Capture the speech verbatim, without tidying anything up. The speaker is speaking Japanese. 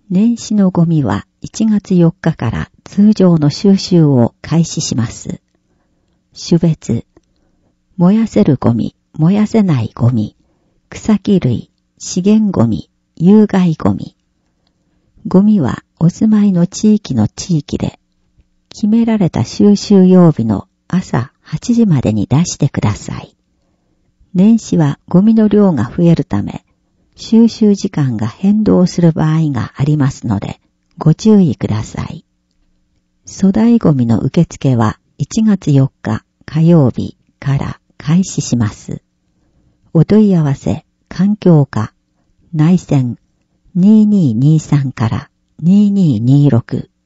年始のゴミはいちがつよっかから通常の収集を開始します。種別、燃やせるゴミ、燃やせないゴミ、草木類、資源ゴミ、有害ゴミ。ゴミはお住まいの地域の地域で、決められた収集曜日の朝はちじまでに出してください。年始はゴミの量が増えるため、収集時間が変動する場合がありますので、ご注意ください。粗大ゴミの受付はいちがつよっか火曜日から開始します。お問い合わせ、環境課、内線にーにーにーさんからにーにーにーろく